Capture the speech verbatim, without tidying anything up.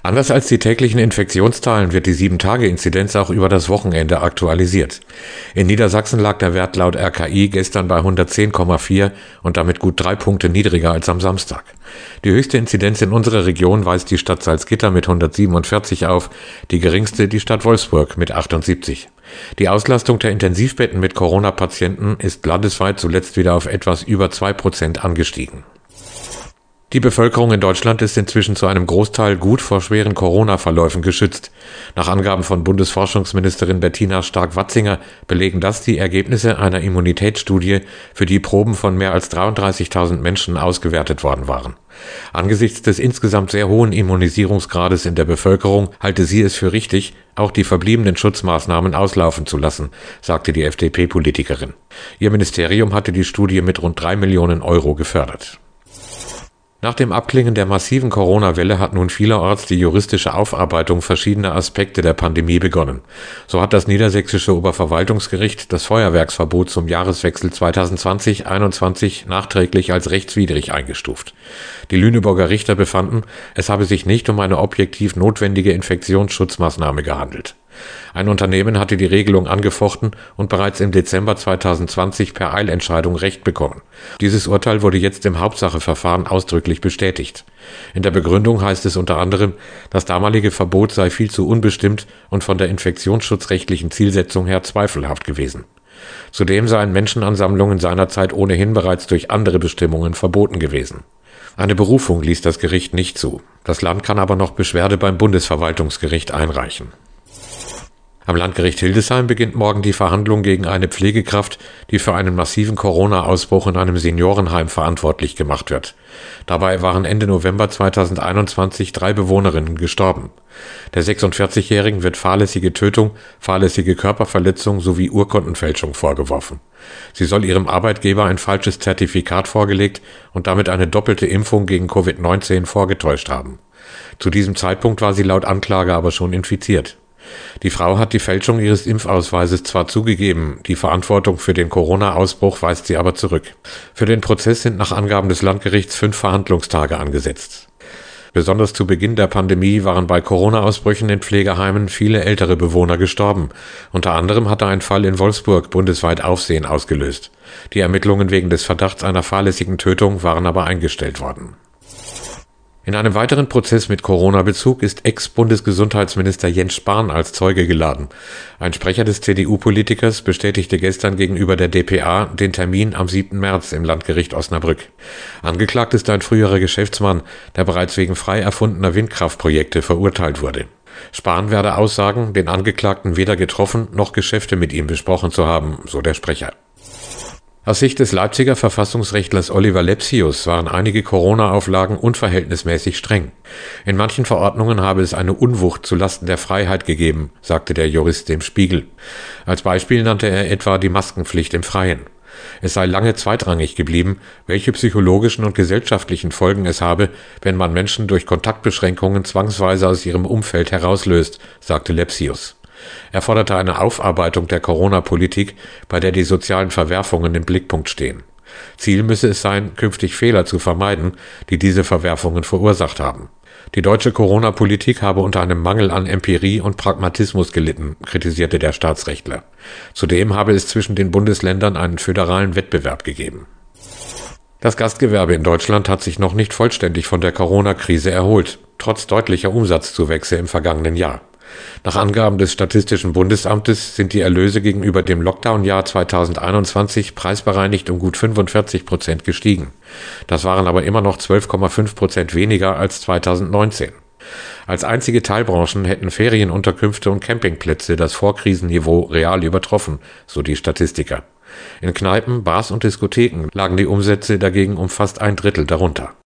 Anders als die täglichen Infektionszahlen wird die sieben Tage Inzidenz auch über das Wochenende aktualisiert. In Niedersachsen lag der Wert laut R K I gestern bei hundertzehn Komma vier und damit gut drei Punkte niedriger als am Samstag. Die höchste Inzidenz in unserer Region weist die Stadt Salzgitter mit hundertsiebenundvierzig auf, die geringste die Stadt Wolfsburg mit achtundsiebzig. Die Auslastung der Intensivbetten mit Corona-Patienten ist landesweit zuletzt wieder auf etwas über zwei Prozent angestiegen. Die Bevölkerung in Deutschland ist inzwischen zu einem Großteil gut vor schweren Corona-Verläufen geschützt. Nach Angaben von Bundesforschungsministerin Bettina Stark-Watzinger belegen das die Ergebnisse einer Immunitätsstudie, für die Proben von mehr als dreiunddreißigtausend Menschen ausgewertet worden waren. Angesichts des insgesamt sehr hohen Immunisierungsgrades in der Bevölkerung halte sie es für richtig, auch die verbliebenen Schutzmaßnahmen auslaufen zu lassen, sagte die F D P-Politikerin. Ihr Ministerium hatte die Studie mit rund drei Millionen Euro gefördert. Nach dem Abklingen der massiven Corona-Welle hat nun vielerorts die juristische Aufarbeitung verschiedener Aspekte der Pandemie begonnen. So hat das Niedersächsische Oberverwaltungsgericht das Feuerwerksverbot zum Jahreswechsel zweitausendzwanzig einundzwanzig nachträglich als rechtswidrig eingestuft. Die Lüneburger Richter befanden, es habe sich nicht um eine objektiv notwendige Infektionsschutzmaßnahme gehandelt. Ein Unternehmen hatte die Regelung angefochten und bereits im Dezember zweitausendzwanzig per Eilentscheidung Recht bekommen. Dieses Urteil wurde jetzt im Hauptsacheverfahren ausdrücklich bestätigt. In der Begründung heißt es unter anderem, das damalige Verbot sei viel zu unbestimmt und von der infektionsschutzrechtlichen Zielsetzung her zweifelhaft gewesen. Zudem seien Menschenansammlungen seinerzeit ohnehin bereits durch andere Bestimmungen verboten gewesen. Eine Berufung ließ das Gericht nicht zu. Das Land kann aber noch Beschwerde beim Bundesverwaltungsgericht einreichen. Am Landgericht Hildesheim beginnt morgen die Verhandlung gegen eine Pflegekraft, die für einen massiven Corona-Ausbruch in einem Seniorenheim verantwortlich gemacht wird. Dabei waren Ende November zweitausendeinundzwanzig drei Bewohnerinnen gestorben. Der sechsundvierzigjährigen wird fahrlässige Tötung, fahrlässige Körperverletzung sowie Urkundenfälschung vorgeworfen. Sie soll ihrem Arbeitgeber ein falsches Zertifikat vorgelegt und damit eine doppelte Impfung gegen Covid neunzehn vorgetäuscht haben. Zu diesem Zeitpunkt war sie laut Anklage aber schon infiziert. Die Frau hat die Fälschung ihres Impfausweises zwar zugegeben, die Verantwortung für den Corona-Ausbruch weist sie aber zurück. Für den Prozess sind nach Angaben des Landgerichts fünf Verhandlungstage angesetzt. Besonders zu Beginn der Pandemie waren bei Corona-Ausbrüchen in Pflegeheimen viele ältere Bewohner gestorben. Unter anderem hatte ein Fall in Wolfsburg bundesweit Aufsehen ausgelöst. Die Ermittlungen wegen des Verdachts einer fahrlässigen Tötung waren aber eingestellt worden. In einem weiteren Prozess mit Corona-Bezug ist Ex-Bundesgesundheitsminister Jens Spahn als Zeuge geladen. Ein Sprecher des C D U-Politikers bestätigte gestern gegenüber der d p a den Termin am siebten März im Landgericht Osnabrück. Angeklagt ist ein früherer Geschäftsmann, der bereits wegen frei erfundener Windkraftprojekte verurteilt wurde. Spahn werde aussagen, den Angeklagten weder getroffen noch Geschäfte mit ihm besprochen zu haben, so der Sprecher. Aus Sicht des Leipziger Verfassungsrechtlers Oliver Lepsius waren einige Corona-Auflagen unverhältnismäßig streng. In manchen Verordnungen habe es eine Unwucht zulasten der Freiheit gegeben, sagte der Jurist dem Spiegel. Als Beispiel nannte er etwa die Maskenpflicht im Freien. Es sei lange zweitrangig geblieben, welche psychologischen und gesellschaftlichen Folgen es habe, wenn man Menschen durch Kontaktbeschränkungen zwangsweise aus ihrem Umfeld herauslöst, sagte Lepsius. Er forderte eine Aufarbeitung der Corona-Politik, bei der die sozialen Verwerfungen im Blickpunkt stehen. Ziel müsse es sein, künftig Fehler zu vermeiden, die diese Verwerfungen verursacht haben. Die deutsche Corona-Politik habe unter einem Mangel an Empirie und Pragmatismus gelitten, kritisierte der Staatsrechtler. Zudem habe es zwischen den Bundesländern einen föderalen Wettbewerb gegeben. Das Gastgewerbe in Deutschland hat sich noch nicht vollständig von der Corona-Krise erholt, trotz deutlicher Umsatzzuwächse im vergangenen Jahr. Nach Angaben des Statistischen Bundesamtes sind die Erlöse gegenüber dem Lockdown-Jahr zweitausendeinundzwanzig preisbereinigt um gut fünfundvierzig Prozent gestiegen. Das waren aber immer noch zwölf Komma fünf Prozent weniger als zweitausendneunzehn. Als einzige Teilbranchen hätten Ferienunterkünfte und Campingplätze das Vorkrisenniveau real übertroffen, so die Statistiker. In Kneipen, Bars und Diskotheken lagen die Umsätze dagegen um fast ein Drittel darunter.